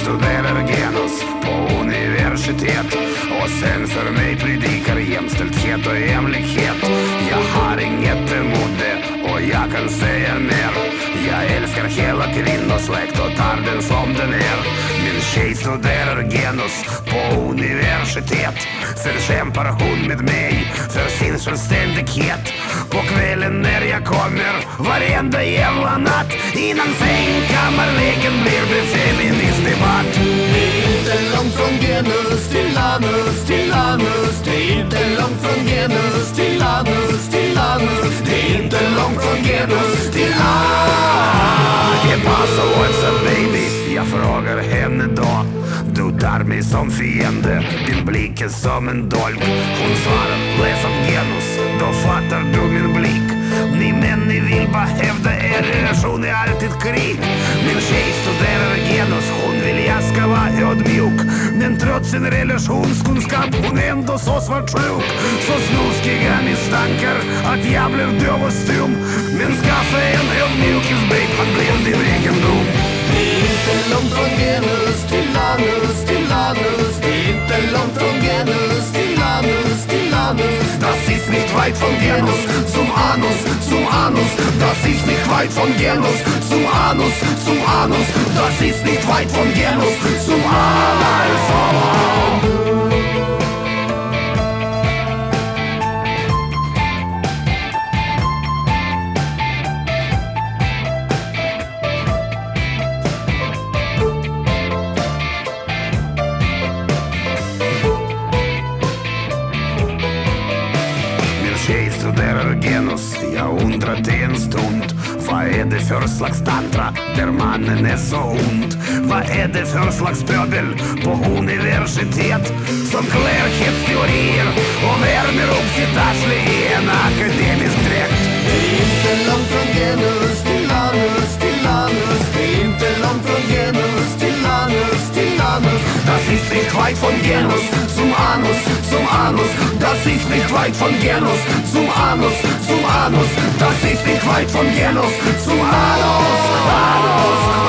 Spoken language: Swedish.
studerar genus på universitet. Och sen för mig predikar jämställdhet och jämlikhet. Jag har inget emot det och jag kan säga mer. Jag älskar hela kvinnosläkt och tar den som den är. Min tjej studerar genus på universitet. Sen kämpar hon med mig för sin självständighet. På kvällen när jag kommer varenda jävla natt, innan sängkammarleken blir det feministdebatt. Det är inte långt från genus till anus, till anus. Det är inte långt från genus till anus, till anus. Det är inte långt från genus till anus. Det passar what's up baby, jag frågar henne då. Du tar mig som fiende, din blick är som en dolk. Hon svarar, läs om genus, då fattar du min blick. Ni män, ni vill bara hävda er relation är alltid krig. Min tjej studerar genus, hon vill jag ska vara ödmjuk. Men trots sin relationskunskap, hon är ändå så svartsjuk. Så snuskiga misstankar att jag blev döv och stum. Men skaffa en ödmjukhetsbreak, man blir din egendom. Det är inte långt från genus till anus, till anus. Det är inte långt från genus till anus, till anus. Das ist nicht weit von Genus zum Anus, zum Anus. Das ist nicht weit von Genus zum Anus, zum Anus. Das ist nicht weit von Genus zum Anus. Tjej studerar genus, jag undrat en stund. Vad är det för slags tantra där mannen är så ont? Vad är det för slags pöbel på universitet som klär hetsteorier och värmer upp sitt arsle i en akademisk dräkt? Det är inte långt från genus till anus, till anus. Det är inte långt från genus till anus, till anus. Das ist nicht weit von Genus zum Anus, zum Anus. Das ist nicht weit von Genus zum Anus, zum Anus. Das ist nicht weit von Genus zum Anus, Anus.